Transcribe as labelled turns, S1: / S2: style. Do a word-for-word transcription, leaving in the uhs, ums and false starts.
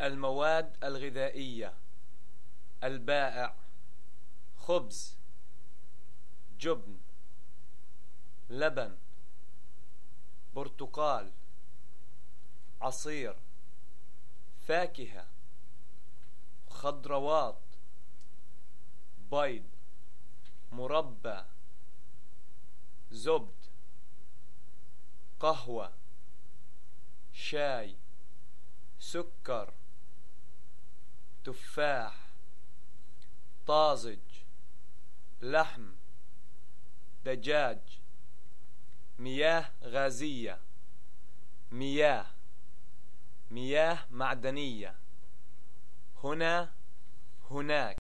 S1: المواد الغذائية: البائع، خبز، جبن، لبن، برتقال، عصير، فاكهة، خضروات، بيض، مربى، زبد، قهوة، شاي، سكر، تفاح، طازج، لحم، دجاج، مياه غازية، مياه مياه معدنية، هنا، هناك.